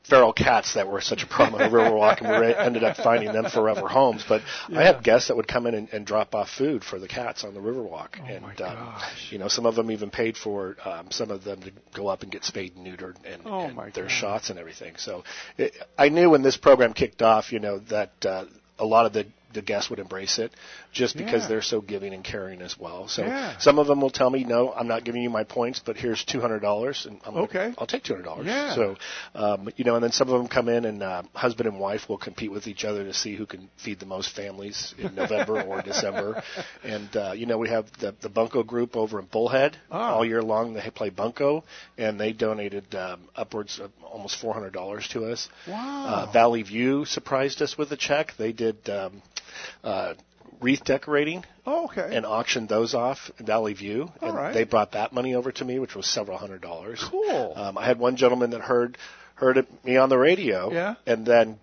feral cats that were such a problem on the Riverwalk, and we ended up finding them forever homes. But Yeah. I had guests that would come in and, and drop off food for the cats on the Riverwalk, Oh and my um, gosh. you know, some of them even paid for um, some of them to go up and get spayed and neutered and, Oh and my their God. shots and everything. So it, I knew when this program kicked off, you know, that uh, a lot of the the guests would embrace it just because Yeah. they're so giving and caring as well. So Yeah. some of them will tell me, no, I'm not giving you my points, but here's two hundred dollars. And I'm Okay. like, I'll take two hundred dollars. Yeah. So, um, you know, and then some of them come in and uh, husband and wife will compete with each other to see who can feed the most families in November or December. And, uh, you know, we have the, the Bunko group over in Bullhead. Oh. All year long they play Bunko, and they donated um, upwards of almost four hundred dollars to us. Wow. Uh, Valley View surprised us with a check. They did um, uh, wreath decorating Oh, okay. and auctioned those off in Valley View, All and right. they brought that money over to me, which was several hundred dollars. Cool. Um, I had one gentleman that heard heard it, me on the radio, Yeah. and then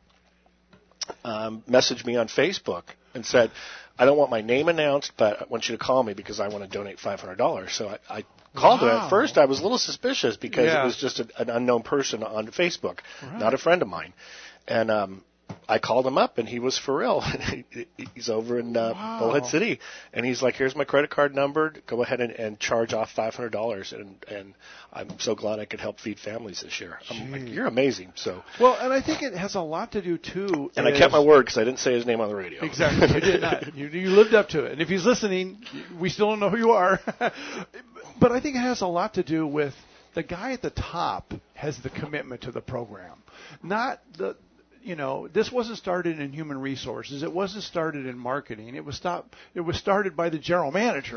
um, messaged me on Facebook and said, "I don't want my name announced, but I want you to call me because I want to donate five hundred dollars." So I, I called him. Wow. At first, I was a little suspicious because Yeah. it was just a, an unknown person on Facebook, Right. not a friend of mine, and um, I called him up, and he was for real. He's over in uh, Wow. Bullhead City, and he's like, "Here's my credit card number. Go ahead and, and charge off five hundred dollars." And and I'm so glad I could help feed families this year. I'm like, "You're amazing." So, Well, and I think it has a lot to do too. and I is- kept my word because I didn't say his name on the radio. Exactly. You did not. You, you lived up to it. And if he's listening, we still don't know who you are. But I think it has a lot to do with the guy at the top has the commitment to the program, not the. You know, this wasn't started in human resources. It wasn't started in marketing. It was stop. It was started by the general manager,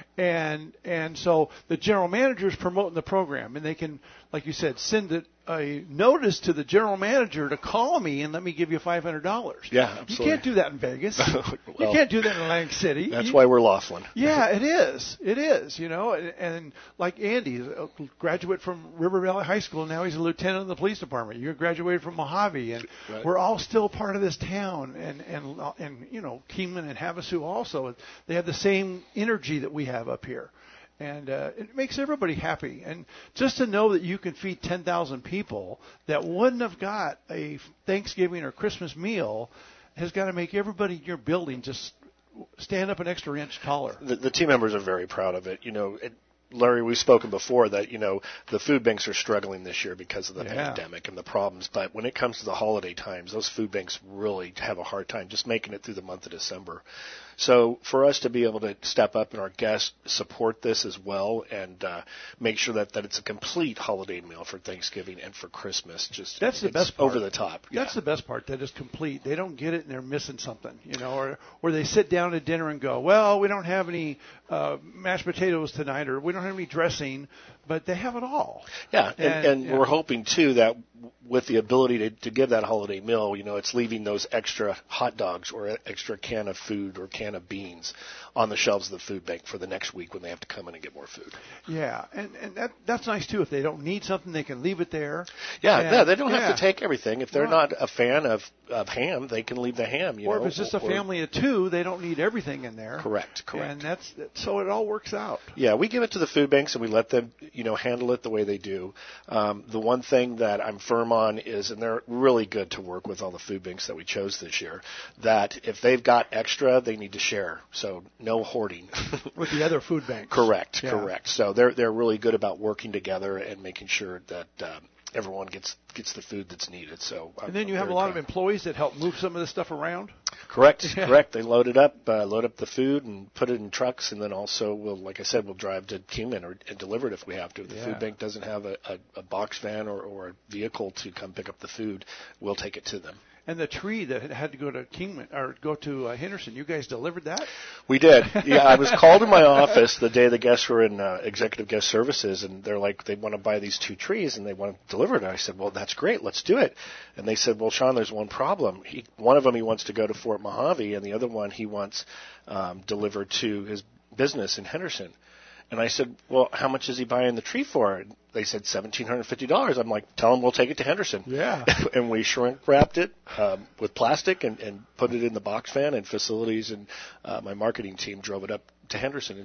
and and so the general manager is promoting the program, and they can, like you said, send it, a notice to the general manager to call me and let me give you five hundred dollars. Yeah, You absolutely. can't do that in Vegas. Well, You can't do that in Atlantic City. That's You- why we're Laughlin. Yeah, it is. It is. You know, and, and like Andy, a graduate from River Valley High School, now he's a lieutenant in the police department. You graduated from Mojave, and Right. we're all still part of this town. And and and you know, Kingman and Havasu also. They have the same energy that we have up here. And uh, it makes everybody happy. And just to know that you can feed ten thousand people that wouldn't have got a Thanksgiving or Christmas meal has got to make everybody in your building just stand up an extra inch taller. The, the team members are very proud of it. You know, it, Larry, we've spoken before that, you know, the food banks are struggling this year because of the Yeah. pandemic and the problems. But when it comes to the holiday times, those food banks really have a hard time just making it through the month of December. So for us to be able to step up and our guests support this as well and uh, make sure that, that it's a complete holiday meal for Thanksgiving and for Christmas, just That's the it's best part. over the top. That's the best part. That is complete. They don't get it and they're missing something, you know, or or they sit down at dinner and go, well, we don't have any uh, mashed potatoes tonight, or we don't have any dressing, but they have it all. Yeah, and, And- and yeah. we're hoping too that with the ability to, to give that holiday meal, you know, it's leaving those extra hot dogs or an extra can of food or can of beans on the shelves of the food bank for the next week when they have to come in and get more food. Yeah, and and that that's nice too. If they don't need something, they can leave it there. Yeah, And- yeah, they don't yeah. have to take everything. If they're Right. not a fan of, of ham, they can leave the ham. You Or know, if it's just a or- family of two, they don't need everything in there. Correct, correct. And that's so it all works out. Yeah, we give it to the food banks and we let them, you know, handle it the way they do. Um, the one thing that I'm firm on is, and they're really good to work with all the food banks that we chose this year, that if they've got extra, they need to share. So no hoarding. With the other food banks. Correct, Yeah. correct. So they're they're really good about working together and making sure that um, everyone gets gets the food that's needed. So I'm, And then you I'm have a very lot proud. of employees that help move some of this stuff around. Correct, Yeah. correct. They load it up, uh, load up the food, and put it in trucks, and then also, we'll, like I said, we'll drive to Kingman or and deliver it if we have to. If the Yeah. food bank doesn't have a, a, a box van or, or a vehicle to come pick up the food, we'll take it to them. And the tree that had to go to Kingman or go to uh, Henderson, you guys delivered that? We did. Yeah, I was called in my office the day the guests were in uh, executive guest services, and they're like, they want to buy these two trees and they want to deliver it. And I said, well, that's great, let's do it. And they said, well, Sean, there's one problem. He, one of them he wants to go to Fort Mojave, and the other one he wants um, delivered to his business in Henderson. And I said, well, how much is he buying the tree for? And they said one thousand seven hundred fifty dollars. I'm like, tell him we'll take it to Henderson. Yeah. And we shrink wrapped it um, with plastic and, and put it in the box van, and facilities and uh, my marketing team drove it up to Henderson. And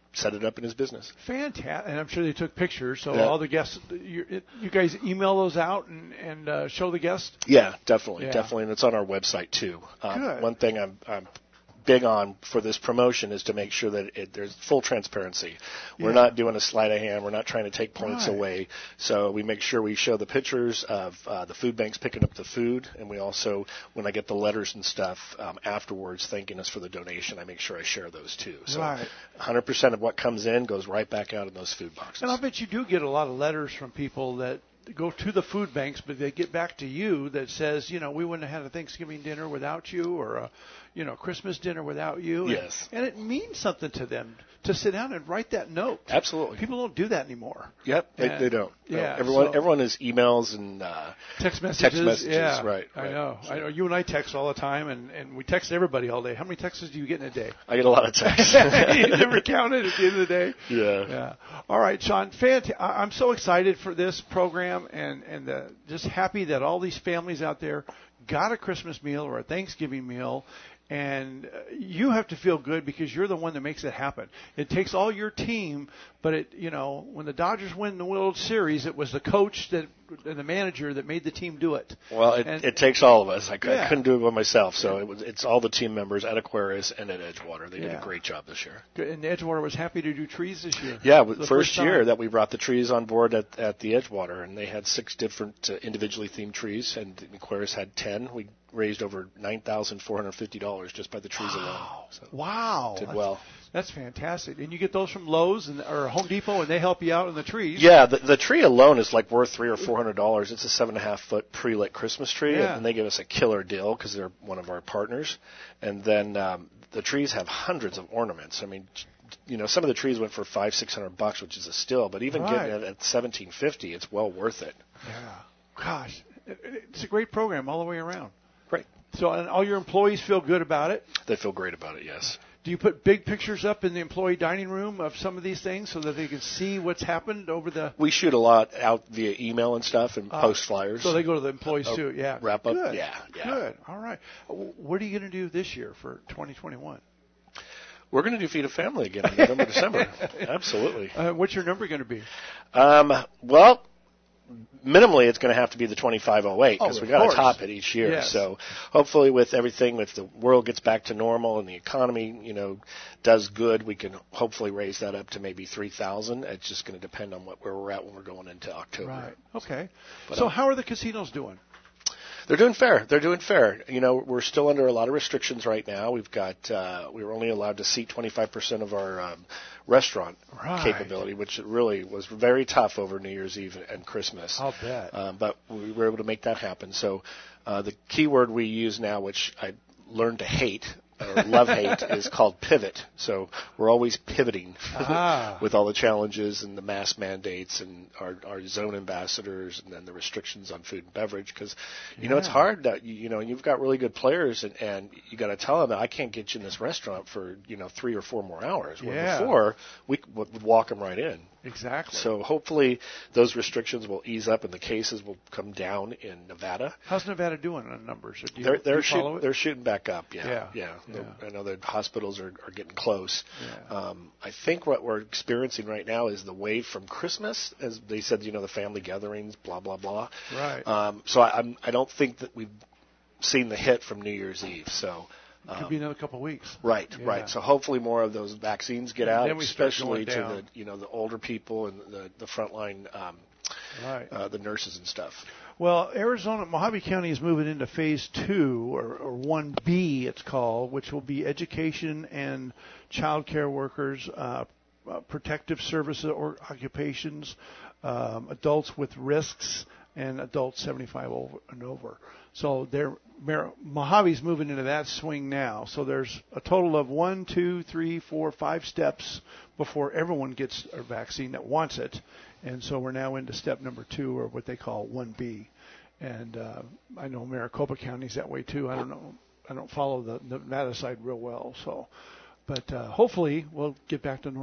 set it up in his business. Fantastic. And I'm sure they took pictures, so Yeah. all the guests, you, it, you guys email those out and, and uh, show the guests? Yeah, definitely, Yeah. definitely, and it's on our website too. Um, Good. One thing I'm, I'm big on for this promotion is to make sure that it, there's full transparency. We're Yeah. not doing a sleight of hand. We're not trying to take points Right. away. So we make sure we show the pictures of uh, the food banks picking up the food, and we also, when I get the letters and stuff um, afterwards thanking us for the donation, I make sure I share those too. So Right. one hundred percent of what comes in goes right back out in those food boxes. And I bet you do get a lot of letters from people that go to the food banks, but they get back to you that says, you know, we wouldn't have had a Thanksgiving dinner without you, or a, you know, Christmas dinner without you. Yes. And, and it means something to them to sit down and write that note. Absolutely. People don't do that anymore. Yep, they, And- they don't. No, Yeah. everyone, so- everyone has emails and uh, Text messages. Text messages, yeah, right, I right. know. I know. You and I text all the time, and, and we text everybody all day. How many texts do you get in a day? I get a lot of texts. You never count it at the end of the day. Yeah. Yeah. All right, Sean. Fant- I- I'm so excited for this program, and and the, just happy that all these families out there got a Christmas meal or a Thanksgiving meal. And uh, you have to feel good because you're the one that makes it happen. It takes all your team, but it, you know, when the Dodgers win the World Series, it was the coach that and the manager that made the team do it. Well, it, And- it takes all of us. I, c- Yeah. I couldn't do it by myself, so it was, it's all the team members at Aquarius and at Edgewater. They did Yeah. a great job this year. Good. And Edgewater was happy to do trees this year. Yeah, For with the first, time. year that we brought the trees on board at, at the Edgewater, and they had six different uh, individually themed trees, and Aquarius had ten. We raised over nine thousand four hundred fifty dollars just by the trees alone. So Wow. did That's- well. That's fantastic. And you get those from Lowe's and or Home Depot, and they help you out in the trees. Yeah, the, the tree alone is like worth three or four hundred dollars. It's a seven and a half foot pre-lit Christmas tree, Yeah. and they give us a killer deal because they're one of our partners. And then um, the trees have hundreds of ornaments. I mean, you know, some of the trees went for five, six hundred bucks, which is a steal. But even Right. getting it at seventeen fifty, it's well worth it. Yeah. Gosh, it- it's a great program all the way around. Right. So, and all your employees feel good about it. They feel great about it. Yes. Do you put big pictures up in the employee dining room of some of these things so that they can see what's happened over the? We shoot a lot out via email and stuff, and Uh, post flyers. So they go to the employees Uh, too. Yeah. wrap up. Good. Yeah, yeah. Good. All right. W- What are you going to do this year for twenty twenty-one? We're going to do Feed a Family again in November, December. Absolutely. Uh, what's your number going to be? Um, well, minimally, it's going to have to be the twenty-five oh eight because Oh, we of got to course. top it each year. Yes. So hopefully, with everything, if the world gets back to normal and the economy, you know, does good, we can hopefully raise that up to maybe three thousand. It's just going to depend on what where we're at when we're going into October. Right. Okay. But, so um, how are the casinos doing? They're doing fair. They're doing fair. You know, we're still under a lot of restrictions right now. We've got uh, we were only allowed to seat twenty-five percent of our um, restaurant Right. capability, which really was very tough over New Year's Eve and Christmas. I'll bet. Um, but we were able to make that happen. So uh, the key word we use now, which I learned to hate or love hate, is called pivot. So we're always pivoting Ah. with all the challenges and the mask mandates and our, our zone ambassadors and then the restrictions on food and beverage. Because, you know, it's Yeah. hard that, you, you know, you've got really good players and, and you got to tell them that I can't get you in this restaurant for, you know, three or four more hours. Where Yeah. before, we would walk them right in. Exactly. So hopefully those restrictions will ease up and the cases will come down in Nevada. How's Nevada doing on numbers? Do you, They're do they're you follow shooting it? they're shooting back up. Yeah, Yeah. yeah. Yeah. I know the hospitals are, are getting close. Yeah. Um, I think what we're experiencing right now is the wave from Christmas, as they said. You know, the family gatherings, blah blah blah. Right. Um, so I, I'm I don't think that we've seen the hit from New Year's Eve. So. Could Um, be another couple of weeks. Right, Yeah. right. So hopefully more of those vaccines get And out, then we start especially going to down. the you know the older people and the the frontline, um, Right. uh, the nurses and stuff. Well, Arizona, Mojave County is moving into phase two, or, or one B it's called, which will be education and child care workers, uh, uh, protective services or occupations, um, adults with risks, and adults seventy-five over and over. So they're, Mar- Mojave's moving into that swing now. So there's a total of one, two, three, four, five steps before everyone gets a vaccine that wants it. And so we're now into step number two, or what they call one B. And uh, I know Maricopa County's that way too. I don't know. I don't follow the Nevada side real well. So, but uh, hopefully we'll get back to normal.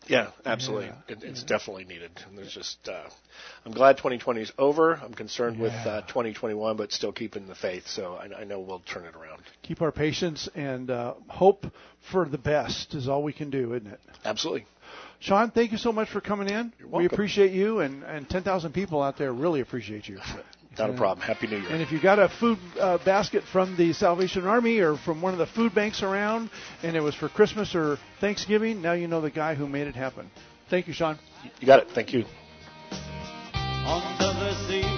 Yeah, absolutely. Yeah. It, it's yeah. definitely needed. And there's just, uh, I'm glad twenty twenty is over. I'm concerned yeah. with uh, twenty twenty-one, but still keeping the faith. So I, I know we'll turn it around. Keep our patience and uh, hope for the best is all we can do, isn't it? Absolutely. Sean, thank you so much for coming in. You're welcome. We appreciate you, and, and ten thousand people out there really appreciate you. Not a problem. Happy New Year. And if you got a food uh, basket from the Salvation Army or from one of the food banks around, and it was for Christmas or Thanksgiving, now you know the guy who made it happen. Thank you, Sean. You got it. Thank you. Under the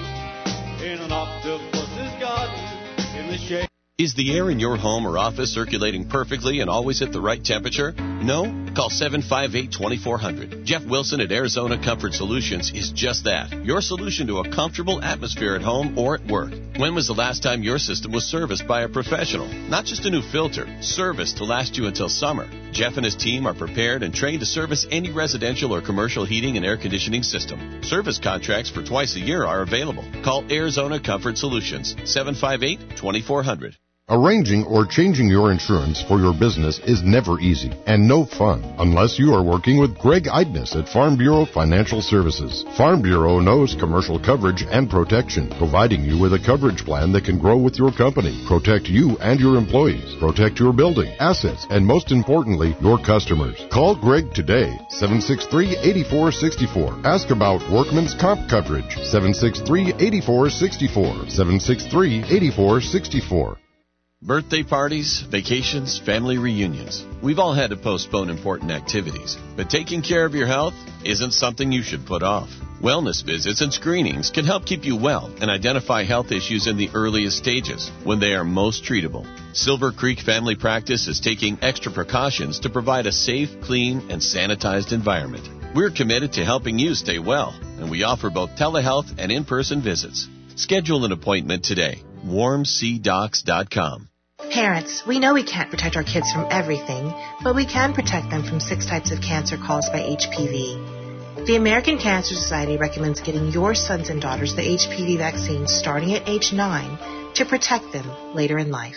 sea, in an octopus's garden, in the shade. Is the air in your home or office circulating perfectly and always at the right temperature? No? Call seven five eight, two four zero zero. Jeff Wilson at Arizona Comfort Solutions is just that. Your solution to a comfortable atmosphere at home or at work. When was the last time your system was serviced by a professional? Not just a new filter, service to last you until summer. Jeff and his team are prepared and trained to service any residential or commercial heating and air conditioning system. Service contracts for twice a year are available. Call Arizona Comfort Solutions, seven five eight, two four zero zero. Arranging or changing your insurance for your business is never easy and no fun unless you are working with Greg Eidness at Farm Bureau Financial Services. Farm Bureau knows commercial coverage and protection, providing you with a coverage plan that can grow with your company, protect you and your employees, protect your building, assets, and most importantly, your customers. Call Greg today, seven six three, eight four six four. Ask about Workman's Comp coverage, seven six three, eight four six four, seven six three, eight four six four. Birthday parties, vacations, family reunions. We've all had to postpone important activities, but taking care of your health isn't something you should put off. Wellness visits and screenings can help keep you well and identify health issues in the earliest stages when they are most treatable. Silver Creek Family Practice is taking extra precautions to provide a safe, clean, and sanitized environment. We're committed to helping you stay well, and we offer both telehealth and in-person visits. Schedule an appointment today. warm c docs dot com. Parents, we know we can't protect our kids from everything, but we can protect them from six types of cancer caused by H P V. The American Cancer Society recommends getting your sons and daughters the H P V vaccine starting at age nine to protect them later in life.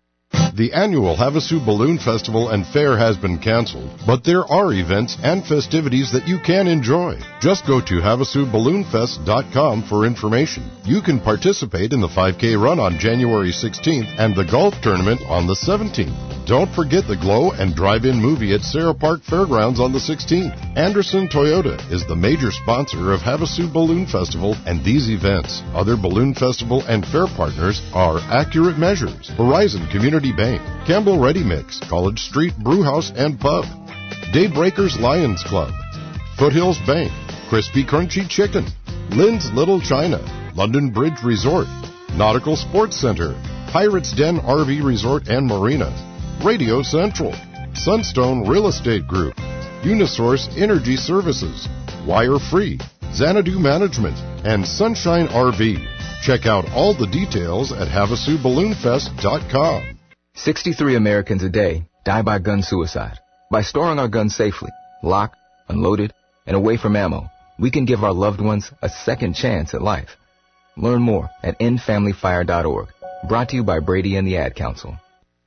The annual Havasu Balloon Festival and Fair has been canceled, but there are events and festivities that you can enjoy. Just go to havasu balloon fest dot com for information. You can participate in the five K run on January sixteenth and the golf tournament on the seventeenth. Don't forget the Glow and Drive-In movie at Sarah Park Fairgrounds on the sixteenth. Anderson Toyota is the major sponsor of Havasu Balloon Festival and these events. Other Balloon Festival and Fair partners are Accurate Measures, Horizon Community Bank, Campbell Ready Mix, College Street Brewhouse and Pub, Daybreakers Lions Club, Foothills Bank, Crispy Crunchy Chicken, Lynn's Little China, London Bridge Resort, Nautical Sports Center, Pirates Den R V Resort and Marina, Radio Central, Sunstone Real Estate Group, Unisource Energy Services, Wire Free, Xanadu Management, and Sunshine R V. Check out all the details at havasu balloon fest dot com. sixty-three Americans a day die by gun suicide. By storing our guns safely, locked, unloaded, and away from ammo, we can give our loved ones a second chance at life. Learn more at end family fire dot org. Brought to you by Brady and the Ad Council.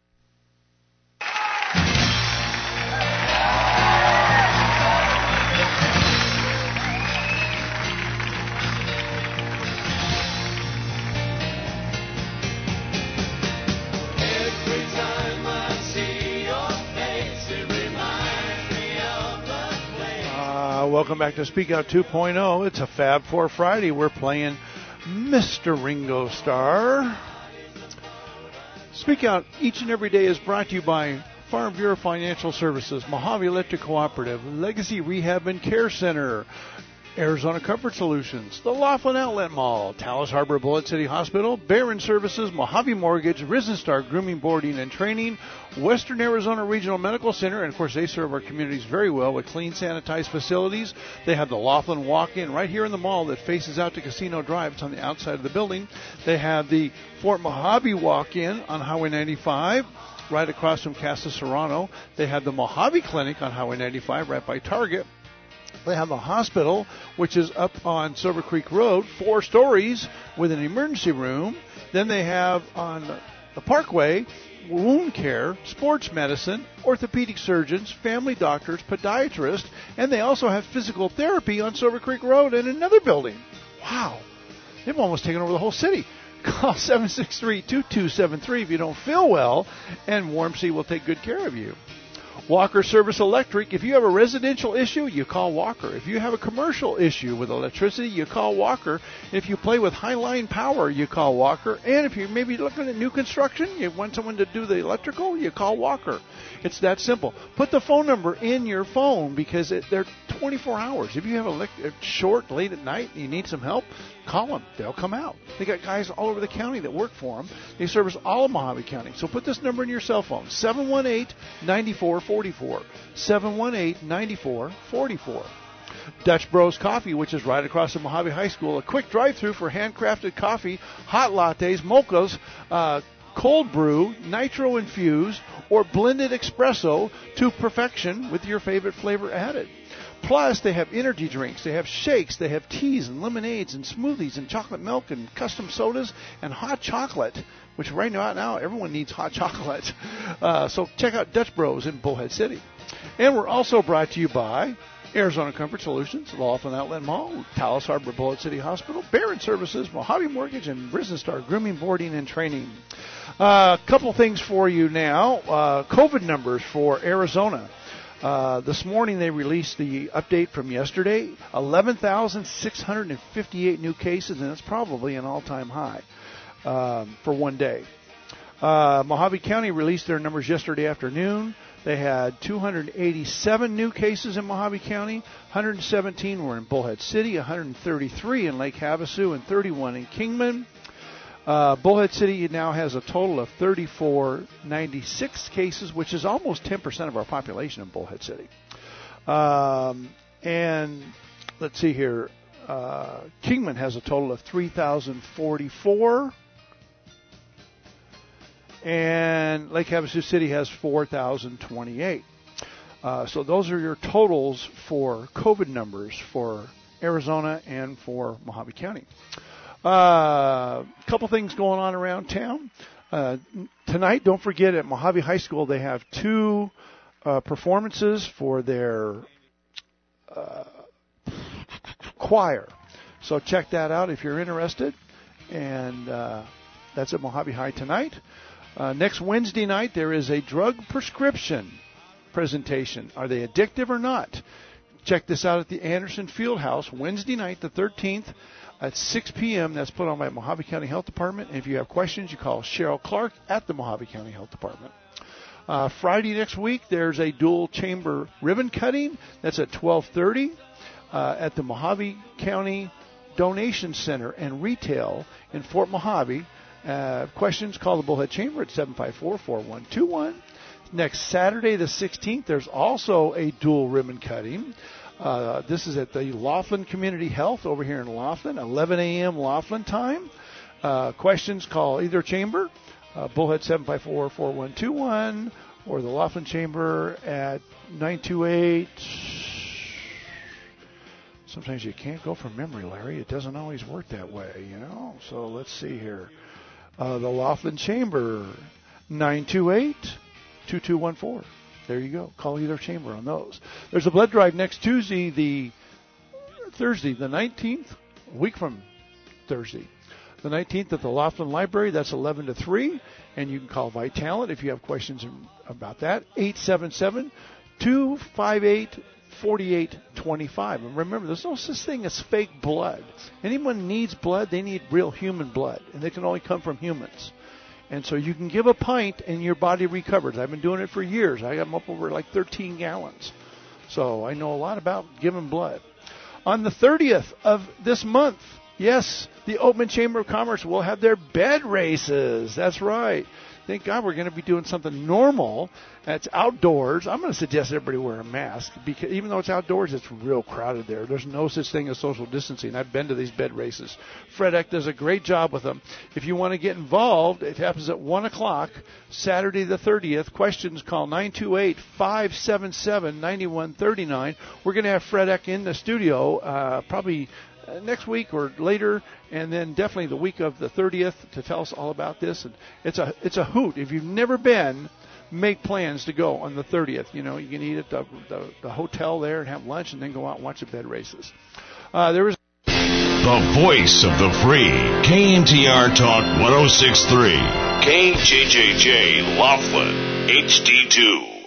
Welcome back to Speak Out two point oh. It's a Fab Four Friday. We're playing Mister Ringo Starr. Speak Out each and every day is brought to you by Farm Bureau Financial Services, Mojave Electric Cooperative, Legacy Rehab and Care Center, Arizona Comfort Solutions, the Laughlin Outlet Mall, Taos Harbor Bullet City Hospital, Barron Services, Mojave Mortgage, Risen Star Grooming, Boarding, and Training, Western Arizona Regional Medical Center, and of course they serve our communities very well with clean, sanitized facilities. They have the Laughlin Walk-In right here in the mall that faces out to Casino Drive. It's on the outside of the building. They have the Fort Mojave Walk-In on Highway ninety-five. Right across from Casa Serrano. They have the Mojave Clinic on Highway ninety-five right by Target. They have a hospital, which is up on Silver Creek Road, four stories with an emergency room. Then they have on the Parkway wound care, sports medicine, orthopedic surgeons, family doctors, podiatrists, and they also have physical therapy on Silver Creek Road in another building. Wow. They've almost taken over the whole city. Call seven six three, two two seven three if you don't feel well, and Warm Sea will take good care of you. Walker Service Electric. If you have a residential issue, you call Walker. If you have a commercial issue with electricity, you call Walker. If you play with Highline Power, you call Walker. And if you're maybe looking at new construction, you want someone to do the electrical, you call Walker. It's that simple. Put the phone number in your phone because it, they're twenty-four hours. If you have a, a short, late at night, and you need some help, call them. They'll come out. They got guys all over the county that work for them. They service all of Mojave County. So put this number in your cell phone, seven one eight, nine four four four, seven one eight, nine four four four. Dutch Bros Coffee, which is right across from Mojave High School, a quick drive-through for handcrafted coffee, hot lattes, mochas, uh, cold brew, nitro infused, or blended espresso to perfection with your favorite flavor added. Plus, they have energy drinks, they have shakes, they have teas and lemonades and smoothies and chocolate milk and custom sodas and hot chocolate, which right now, now everyone needs hot chocolate. Uh, so check out Dutch Bros in Bullhead City. And we're also brought to you by Arizona Comfort Solutions, Laughlin Outlet Mall, Taos Harbor Bullhead City Hospital, Barron Services, Mojave Mortgage, and Business Star Grooming, Boarding, and Training. A uh, couple things for you now. Uh, COVID numbers for Arizona. Uh, this morning they released the update from yesterday, eleven thousand six hundred fifty-eight new cases, and it's probably an all-time high um, for one day. Uh, Mojave County released their numbers yesterday afternoon. They had two hundred eighty-seven new cases in Mojave County, one hundred seventeen were in Bullhead City, one hundred thirty-three in Lake Havasu, and thirty-one in Kingman. Uh, Bullhead City now has a total of three thousand four hundred ninety-six cases, which is almost ten percent of our population in Bullhead City. Um, and let's see here. Uh, Kingman has a total of three thousand forty-four. And Lake Havasu City has four thousand twenty-eight. Uh, so those are your totals for COVID numbers for Arizona and for Mojave County. A uh, couple things going on around town. Uh, tonight, don't forget, at Mojave High School, they have two uh, performances for their uh, choir. So check that out if you're interested. And uh, that's at Mojave High tonight. Uh, next Wednesday night, there is a drug prescription presentation. Are they addictive or not? Check this out at the Anderson Fieldhouse, Wednesday night, the thirteenth, at six p.m. That's put on by Mojave County Health Department. And if you have questions, you call Cheryl Clark at the Mojave County Health Department. Uh, Friday next week, there's a dual chamber ribbon cutting. That's at twelve thirty uh, at the Mojave County Donation Center and Retail in Fort Mojave. Uh, questions, call the Bullhead Chamber at seven five four, four one two one. Next Saturday, the sixteenth, there's also a dual ribbon cutting. Uh, this is at the Laughlin Community Health over here in Laughlin, eleven a.m. Laughlin time. Uh, questions, call either chamber, uh, Bullhead seven five four, four one two one, or the Laughlin Chamber at nine two eight. Sometimes you can't go from memory, Larry. It doesn't always work that way, you know. So let's see here. Uh, the Laughlin Chamber, nine two eight, two two one four. There you go. Call either chamber on those. There's a blood drive next Tuesday, the Thursday, the nineteenth, a week from Thursday. The nineteenth at the Laughlin Library, that's eleven to three. And you can call Vitalant if you have questions about that, eight seven seven, two five eight, four eight two five. And remember, there's no such thing as fake blood. Anyone needs blood, they need real human blood. And they can only come from humans. And so you can give a pint and your body recovers. I've been doing it for years. I got them up over like thirteen gallons. So I know a lot about giving blood. On the thirtieth of this month, yes, the Oatman Chamber of Commerce will have their bed races. That's right. Thank God we're going to be doing something normal that's outdoors. I'm going to suggest everybody wear a mask, because even though it's outdoors, it's real crowded there. There's no such thing as social distancing. I've been to these bed races. Fred Eck does a great job with them. If you want to get involved, it happens at one o'clock, Saturday the thirtieth. Questions, call nine two eight, five seven seven, nine one three nine. We're going to have Fred Eck in the studio uh, probably uh, next week or later, and then definitely the week of the thirtieth to tell us all about this. And it's a it's a hoot. If you've never been, make plans to go on the thirtieth. You know, you can eat at the, the, the hotel there and have lunch, and then go out and watch the bed races. Uh, there was the voice of the free, K N T R Talk one oh six point three, K J J J Laughlin, H D two.